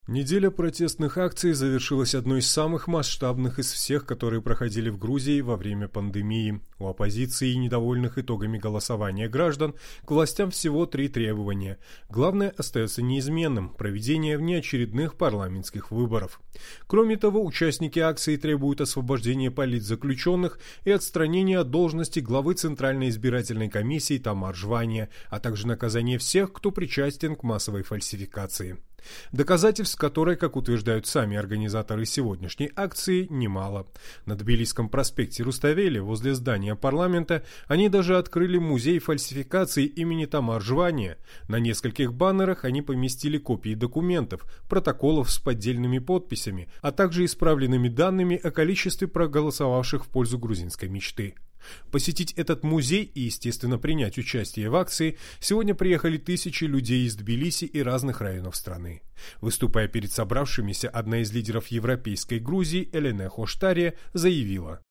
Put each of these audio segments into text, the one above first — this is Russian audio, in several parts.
Неделя протестных акций завершилась одной из самых масштабных из всех, которые проходили в Грузии во время пандемии. У оппозиции и недовольных итогами голосования граждан к властям всего 3 требования. Главное остается неизменным – проведение внеочередных парламентских выборов. Кроме того, участники акции требуют освобождения политзаключенных и отстранения от должности главы Центральной избирательной комиссии Тамар Жвания, а также наказания всех, кто причастен к массовой фальсификации. Доказательств которой, как утверждают сами организаторы сегодняшней акции, немало. На Тбилисском проспекте Руставели, возле здания парламента, они даже открыли музей фальсификации имени Тамар Жвания. На нескольких баннерах они поместили копии документов, протоколов с поддельными подписями, а также исправленными данными о количестве проголосовавших в пользу грузинской мечты. Посетить этот музей и, естественно, принять участие в акции сегодня приехали тысячи людей из Тбилиси и разных районов страны. Выступая перед собравшимися, одна из лидеров европейской Грузии, Элена Хоштария, заявила: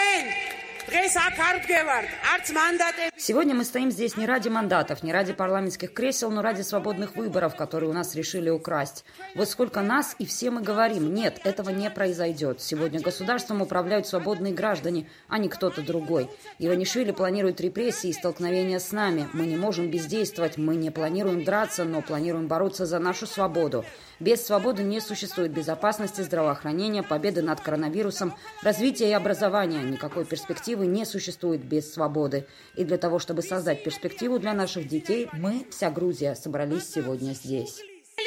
«Сегодня мы стоим здесь не ради мандатов, не ради парламентских кресел, но ради свободных выборов, которые у нас решили украсть. Вот сколько нас, и все мы говорим: нет, этого не произойдет. Сегодня государством управляют свободные граждане, а не кто-то другой. Иванишвили планирует репрессии и столкновения с нами. Мы не можем бездействовать, мы не планируем драться, но планируем бороться за нашу свободу. Без свободы не существует безопасности, здравоохранения, победы над коронавирусом, развития и образования. Никакой перспективы не существует без свободы. И для того, чтобы создать перспективу для наших детей, мы, вся Грузия, собрались сегодня здесь».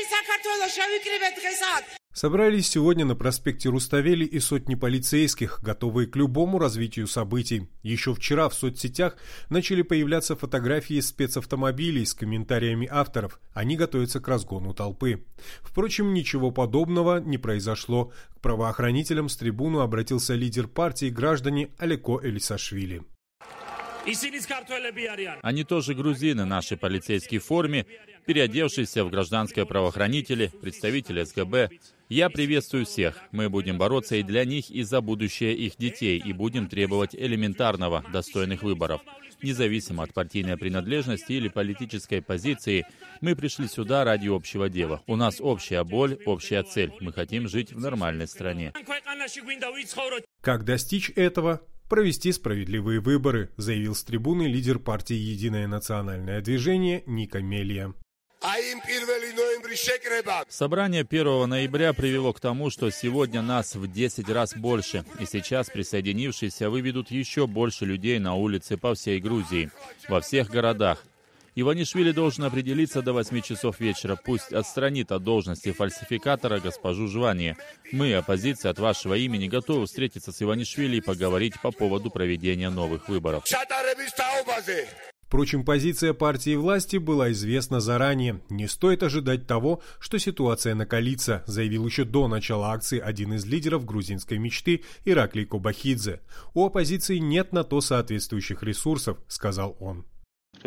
Собрались сегодня на проспекте Руставели и сотни полицейских, готовые к любому развитию событий. Еще вчера в соцсетях начали появляться фотографии спецавтомобилей с комментариями авторов. Они готовятся к разгону толпы. Впрочем, ничего подобного не произошло. К правоохранителям с трибуны обратился лидер партии граждане Алеко Элисашвили. Они тоже грузины, наши полицейские в форме, переодевшиеся в гражданские правоохранители, представители СГБ. Я приветствую всех. Мы будем бороться и для них, и за будущее их детей, и будем требовать элементарного, достойных выборов. Независимо от партийной принадлежности или политической позиции, мы пришли сюда ради общего дела. У нас общая боль, общая цель. Мы хотим жить в нормальной стране. Как достичь этого? Провести справедливые выборы, заявил с трибуны лидер партии «Единое национальное движение» Ника Мелия. Собрание 1 ноября привело к тому, что сегодня нас в 10 раз больше, и сейчас присоединившиеся выведут еще больше людей на улицы по всей Грузии, во всех городах. Иванишвили должен определиться до 8 часов вечера. Пусть отстранит от должности фальсификатора госпожу Жвания. Мы, оппозиция, от вашего имени готовы встретиться с Иванишвили и поговорить по поводу проведения новых выборов. Впрочем, позиция партии власти была известна заранее. Не стоит ожидать того, что ситуация накалится, заявил еще до начала акции один из лидеров грузинской мечты Ираклий Кобахидзе. У оппозиции нет на то соответствующих ресурсов, сказал он. В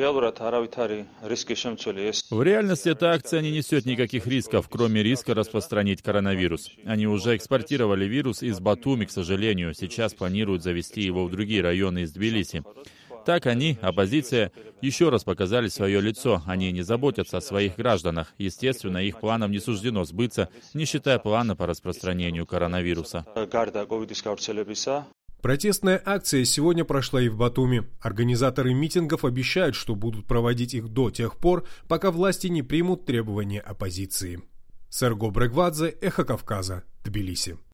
реальности эта акция не несет никаких рисков, кроме риска распространить коронавирус. Они уже экспортировали вирус из Батуми, к сожалению. Сейчас планируют завести его в другие районы из Тбилиси. Так они, оппозиция, еще раз показали свое лицо. Они не заботятся о своих гражданах. Естественно, их планам не суждено сбыться, не считая плана по распространению коронавируса. Протестная акция сегодня прошла и в Батуми. Организаторы митингов обещают, что будут проводить их до тех пор, пока власти не примут требования оппозиции. Серго Брегвадзе, Эхо Кавказа, Тбилиси.